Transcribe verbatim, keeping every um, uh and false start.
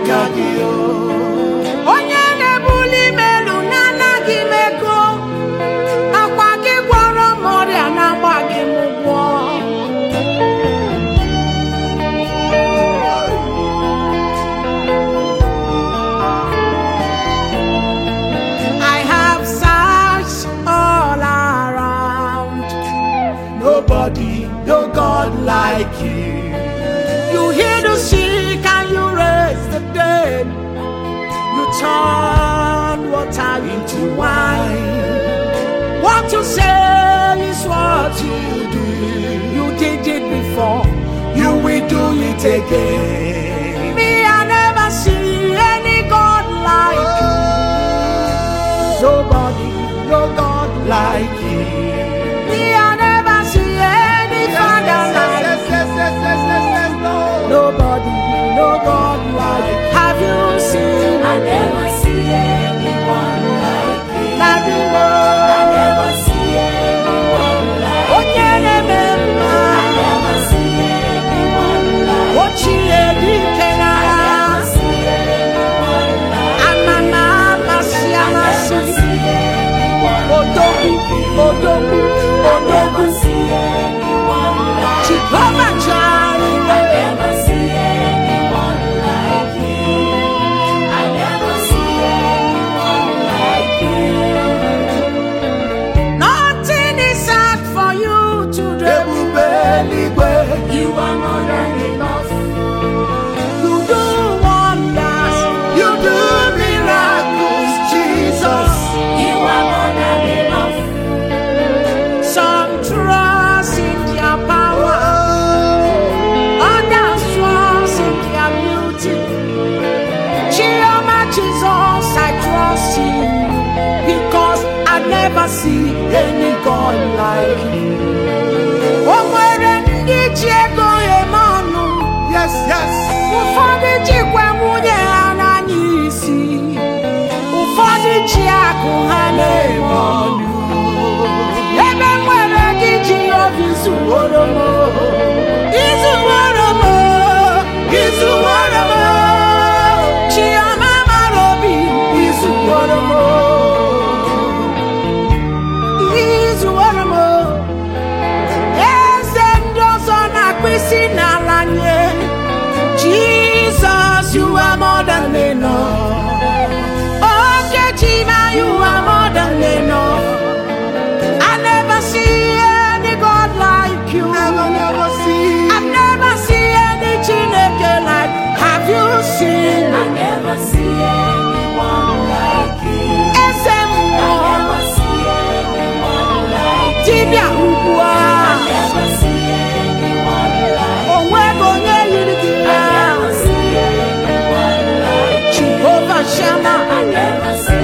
Kagio. Onye na-ebuli melu na-anaghị m ego, akwa gị gwọrọ m ọrịa na-agbaghị m ụgwọ. I have searched all around, Nobody, no God like you. you heal the sick and you raise the dead, you turn water into wine. What you say is what you do. You did it before, You will do it again. me I never see any God like you. Nobody, no God like you. Me I never see any Father like you. Yes, yes, yes, yes, yes, yes, Lord. Nobody, no God like you. Have you seen? I never see anyone like you. Not the I world. never see anyone like you. Onye na-eme mma. I never see anyone like you. Ochie dike I n'agha. never see anyone like you. Amama amasị I never amasị. see anyone Odogwu, like you. odogwu, I odogwu. never see anyone like you. Jehovah I Jireh. never see anyone like you. I never see anyone like you. Nothing is hard for you to do. Ebube eluigwe. You are more than enough. You do wonders. You do miracles, Jesus. You are more than enough. Some trust in their power, others trust in their beauty. Jehovah Jesus, I trust in you because I never see any God like you. O nwere ndị ji ego eme ọnụ, Yes, yes. ụfọdụ jikwa nwunye ha n'anya isi, ụfọdụ ji akụ ha na-eme ọnụ. Ebe nwere gị ji obi zuworo m, izuworo m, izuworo m. Chioma mara obi, izuworo m, izuworo m. Eze ndị ọzọ na-akpụ isi n'ala nye. Jesus, you are more than enough. Okay, Chima, you are more than enough. I never see any God like you. Never, never see. I've never seen any Chineke like. Have you seen? I never see anyone like you. Eze I mmụọ, never see anyone like you. dibịa ugbu a. I never see anyone like you. O nweghị onye yiri gị I ya. never see anyone like you. Jehovah Shammah, I never see